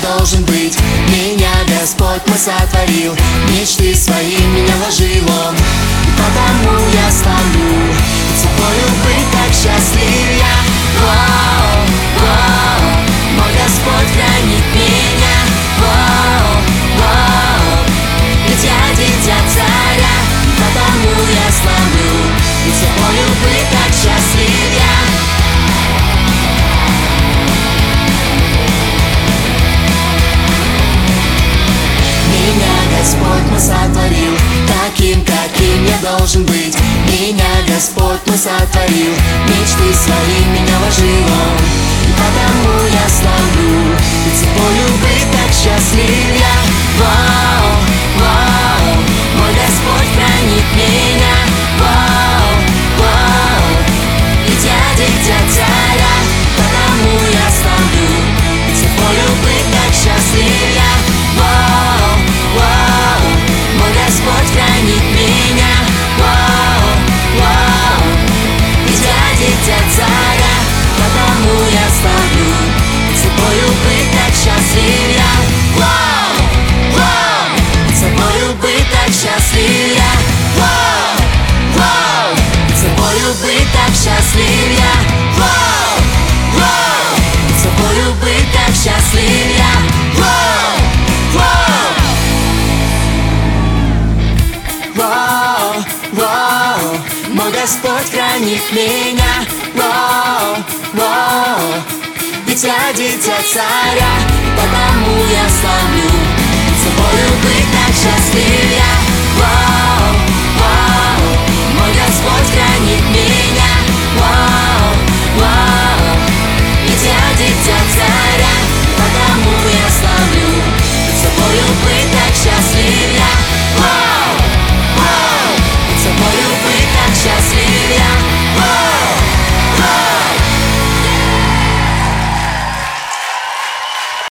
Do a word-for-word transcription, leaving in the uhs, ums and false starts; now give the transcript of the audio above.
должен быть. Меня Господь мой сотворил, мечты свои меня вложил Он, и потому я славлю. Тобою быть так счастлив я. Воу, воу, мой Господь хранит меня. Воу, воу, ведь я дитя царя, и потому я славлю. И тобою быть так счастлив я. Господь мой сотворил, таким, каким я должен быть. Меня Господь мой сотворил, мечты свои меня вложил Он, и потому я славлю. И тобою быть так счастлив я. Вау, вау, мой Господь хранит меня. Вау, вау, ведь я дитя царя, потому я славлю. И тобою быть так счастлив я. Вау, вау, мой Господь хранит меня. Вау, вау, ведь я дитя царя, потому я славлю. Тобою быть так счастлив я. Вау, вау, тобою быть так счастлив я. Вау, вау, тобою быть так счастлив я. Вау, вау, тобою быть так счастлив я. Вау, вау, вау, вау, мой Господь хранит меня. Вау, вау, ведь я дитя царя, потому я славлю. Тобою быть